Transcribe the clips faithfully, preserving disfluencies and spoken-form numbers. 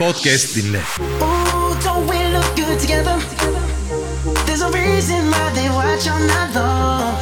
podcast dinle. Ooh, don't we look good together? There's a reason why they watch all night long.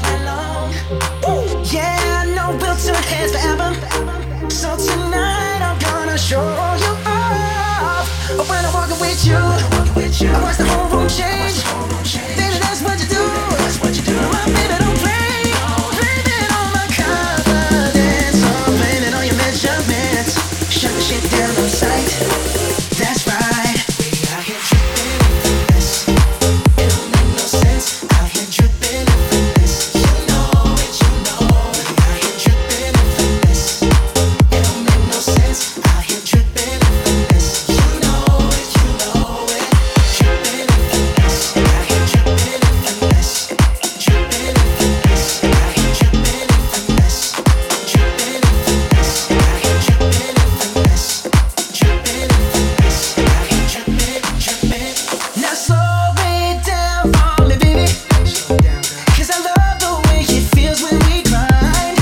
Ooh, yeah, I know we'll turn heads forever. So tonight I'm gonna show you off. When I'm walking with you, I watch the whole room change. Baby, that's what you do. My baby, don't play. Blame it on my confidence. Oh, blame it on your measurements. Shut the shit down on sight. That's right. We out here tripping in finesse. It don't make no sense. Out here tripping in finesse. You know it, you know it. We out here tripping in finesse. It don't make no sense. Out here tripping in finesse. You know it, you know it. Tripping in finesse. Out here tripping in finesse. Tripping in finesse. Out here tripping in finesse. Tripping in finesse. Out here tripping in finesse. Tripping in finesse. Out here tripping, tripping. Now slow it down for me, baby. 'Cause I love the way it feels when we grind.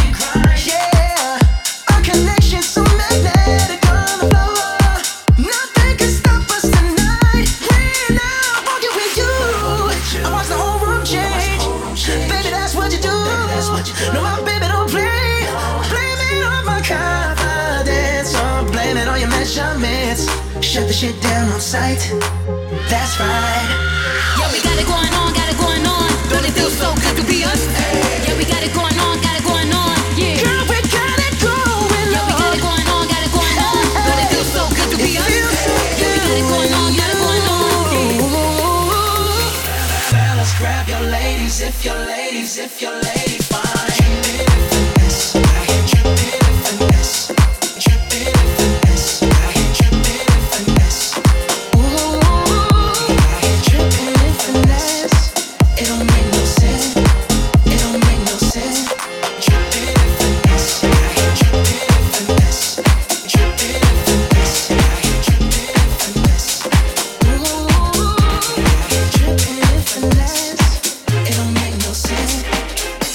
Yeah, our connection's so magnetic on the floor. Nothing can stop us tonight. When I'm walking with you, I watch the whole room change. Baby, that's what you do. No, my baby don't play. Blame it on my confidence. Or blame it on your measurements. Shut the shit down on sight. That's right. Yeah, we got it going on, got it going on. Don't it feel so good to be us? Yeah, we got it going on, got it going on. Yeah. Girl, we got it going Yeah, we got it going on, got it going on. Don't it feel so good to be us? Yeah, we got it going on, got it going on. Yeah. Fellas, grab your ladies if your ladies, if your lady fine. Trippin' in finesse, out here trippin' in finesse. Trippin' in finesse, out here trippin' in finesse. Ooh, out here trippin' in finesse. It don't make no sense. It don't make no sense. Trippin' in finesse, out here trippin' in finesse. Trippin' in finesse, out here trippin' in finesse. Ooh, out here trippin' in finesse. It don't make no sense.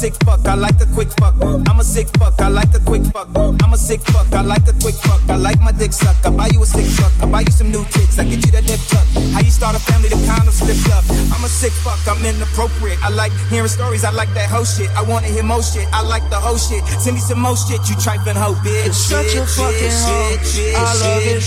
sick fuck, I like a quick fuck. I'm a sick fuck, I like a quick fuck. I'm a sick fuck, I like a quick fuck. I like my dick suck. I buy you a sick fuck, I buy you some new tits. I get you that nip tuck. How you start a family, the condoms slipped up. I'm a sick fuck, I'm inappropriate. I like hearing stories, I like that hoe shit. I wanna hear more shit, I like the whole shit. Send me some more shit, you trifling hoe bitch. You're such a fucking hoe. I love it.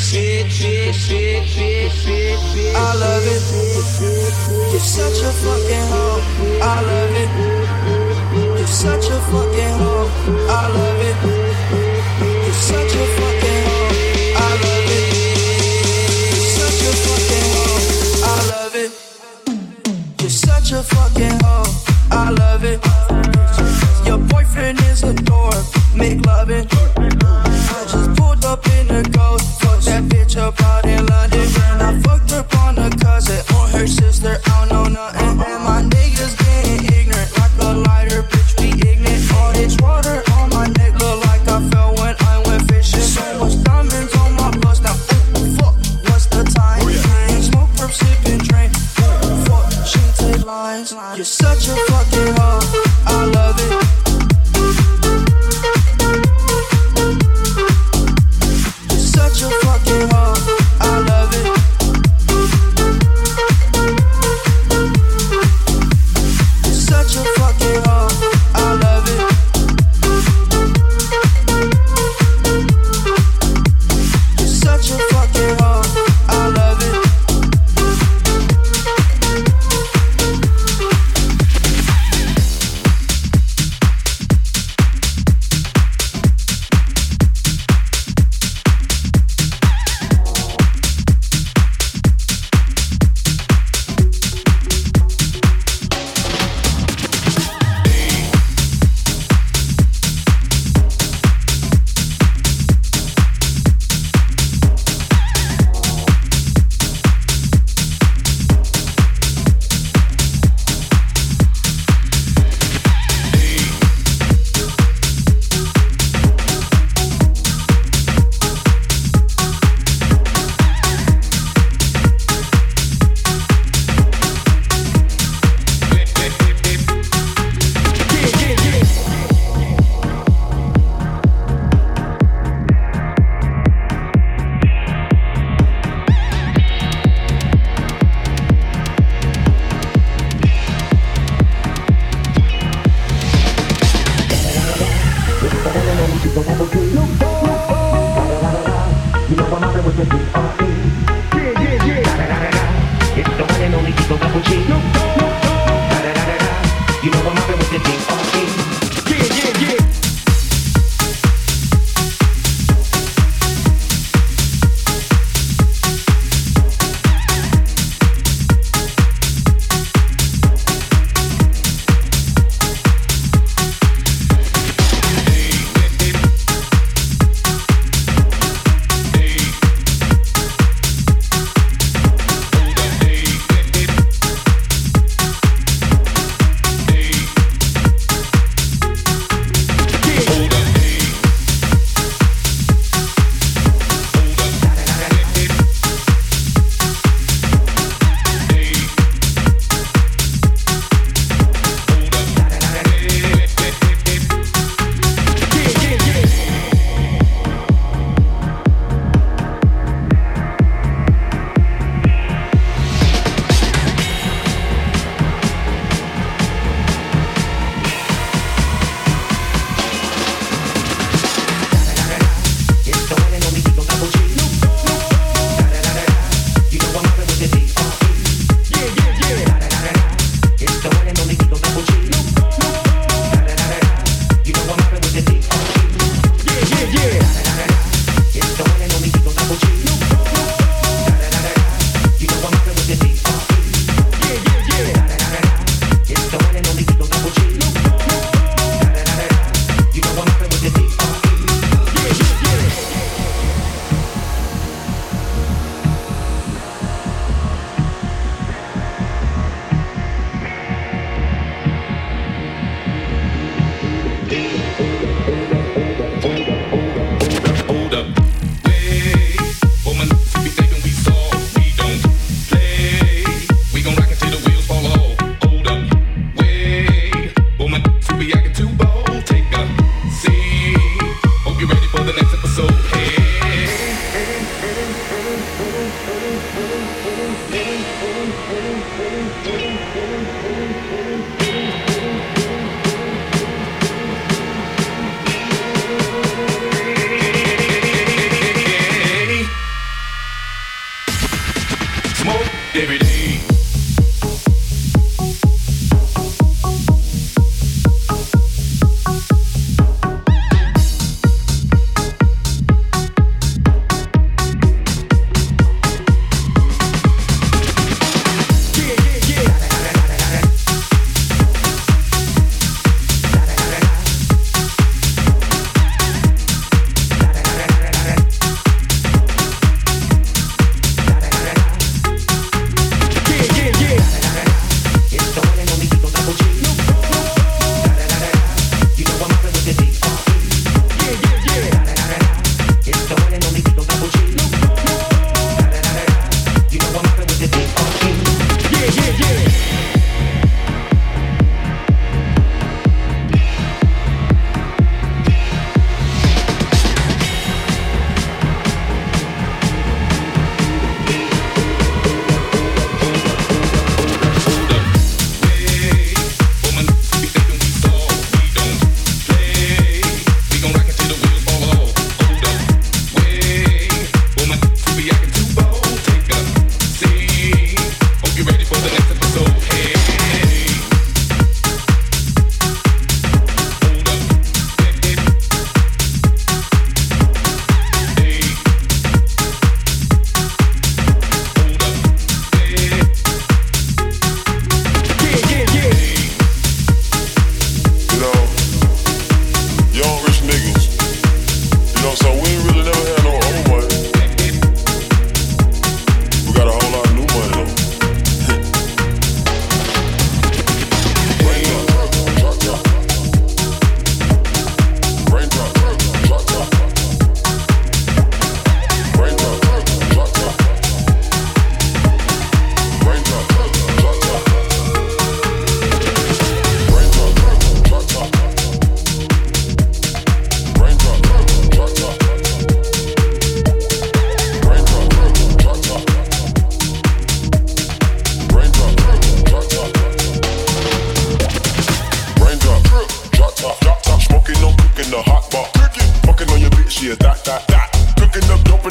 I love it. You're such a fucking hoe. I love it. You're such a fucking hoe. I love it. You're such a fucking hoe. I love it. You're such a fucking hoe. I love it. You're such a fucking hoe. I love it. Your boyfriend is a dork. Make loving. I just pulled up in the ghost. Fuck that bitch up out in London. And I fucked up on her cousin or her sister. I don't know nothing. And my niggas getting ignorant like a lighter. Bitch, we ignorant. All this water on my neck look like I fell when I went fishing.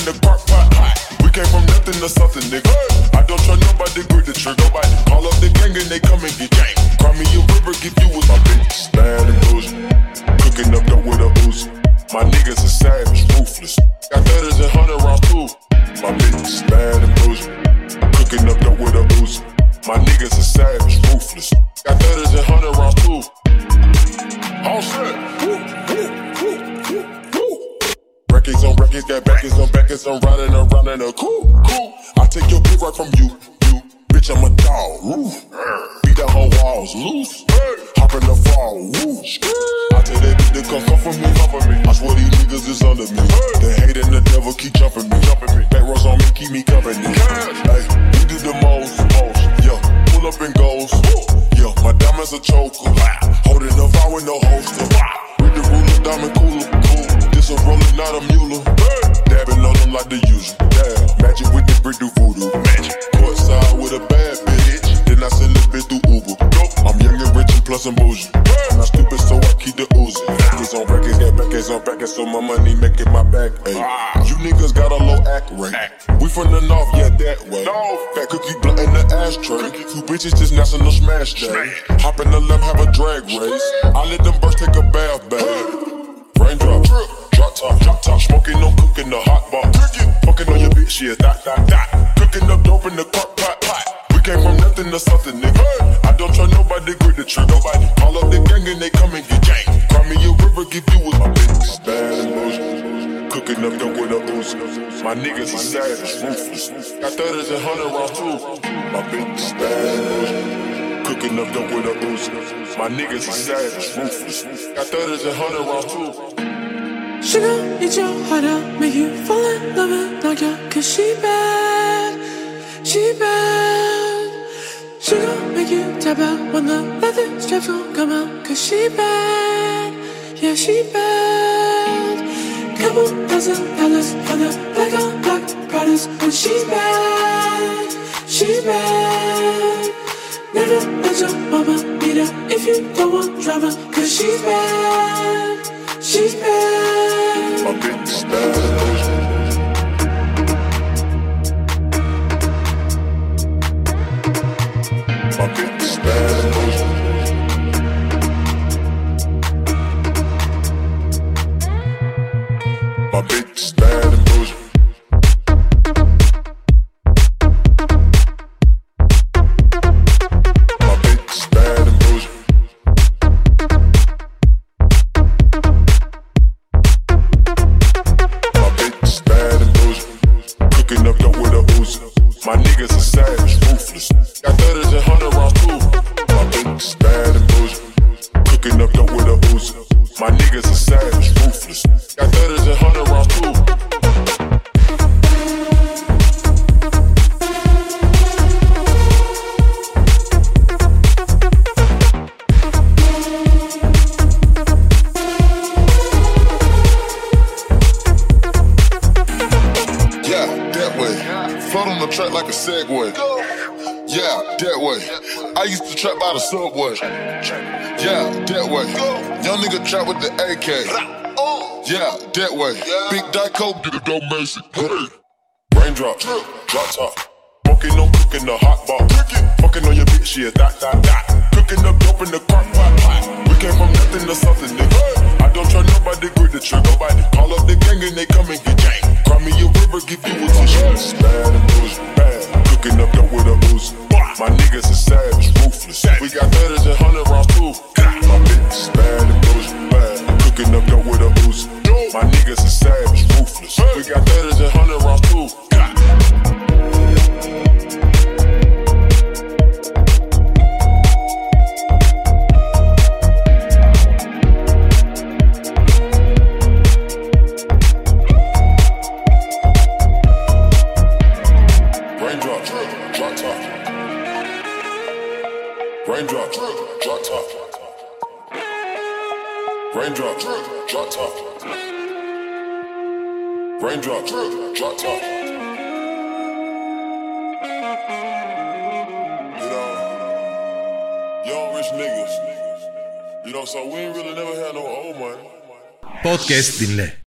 the crock pot. We came from nothing to something, nigga. I don't trust nobody, grip the trigger. Nobody call up the gang and they come and get gang. Cry me a river, give you with my bitch. Bad and bougie, cooking up dope with a Uzi. My niggas are savage, ruthless. Got thudders and hundred rounds too. My bitch bad and bougie, cooking up dope with a Uzi. My niggas are savage, ruthless. Got thudders and hundred rounds too. All set. Records on records, got backers on backers. I'm riding around in a cool, cool. I take your bitch right from you, you. Bitch, I'm a dog, woo. Beat down her walls, loose. Hop in the fall, woo. I tell that bitch to come comfort me, comfort me. I swear these niggas is under me. The hate and the devil keep jumping me, jumping me. Back rows on me, keep me company. Hey, we do the most, most. Yeah, pull up and goes. Yeah, my diamonds a choker. Holding the fire with no holster. Read the ruler, diamond cooler, cool. This a roller, not a mule. Dabbing on them like the usual. Yeah, magic with the brick do voodoo. Magic. Courtside with a bad bitch. Then I send the bitch through Uber. I'm young and rich and plus I'm bougie. I'm not stupid, so I keep the Uzi. Records on records, got backers on backers, so my money make it my back. Ay. You niggas got a low act rate. We from the north, yeah, that way. Fat cookie blunt in the ashtray. Two bitches just national smash day. Hop in the left, have a drag race. I let them birds take a bath, babe. Raindrop, drop top, drop top. Smoking, no cooking, the hot bar. Fucking on your bitch, yeah, dot, dot, dot. Cooking up dope in the crock pot, pot. We came from nothing to something, nigga. I don't trust nobody, grip the trigger. Nobody call up the gang and they come and get gang. Cry me a river, give you with my bitch. Bad and bougie, cooking up dope with a Uzi. My niggas are savage, ruthless. Got thudders and hundred rounds too. My bitch bad and bougie, cooking up dope with a Uzi. My niggas are savage, ruthless. Got thudders and hundred rounds too. She gon' eat your heart out, make you fall in love and knock you out. Cause she bad, she bad. She gon' make you tap out when the leather straps gon' come out. Cause she bad, yeah she bad. Couple thousand dollars on the black on black products. And she's bad, she bad. Never let your mama beat her if you don't want drama. Cause she's bad, she's bad. My bitch bad. My bitch bad. My bitch bad and bougie. My bitch bad and bougie. My bitch bad and bougie. Cooking up dope with a Uzi. My niggas are savage, ruthless. Got thudders and hundred rounds too. My bitch bad and bougie. Cooking up dope with a Uzi. My niggas are savage, ruthless. Got thudders and hundred rounds too. Yeah, that way. Float on the track like a Segway. Yeah, that way. I used to trap by the subway. Yeah, that way. Young nigga trap with the A K. Yeah, that way. Big Dyco, get a dope Mason. Raindrop, drop top. Smoking, no cooking, the hot bar. Fucking on your bitch, yeah, dot, dot, dot. Cooking up dope in the crock pot. We came from nothing to something, nigga. I don't trust nobody, grip the trigger. Nobody call up the gang and they come and get gang. Cry me a river, give you a tissue. Bad and bougie, bad. Cooking up dope with a Uzi. My niggas are savage, ruthless. We got thudders and hundred rounds too. My bitch bad and bougie, bad. Cooking up dope with a Uzi. My niggas are savage, ruthless. We got thudders and hundred rounds too. Raindrop, drop top. Raindrop, drop top. Raindrop, drop top. Raindrop, drop top. You know, young rich niggas. You know, so we ain't really never had no old money. Podcast dinle.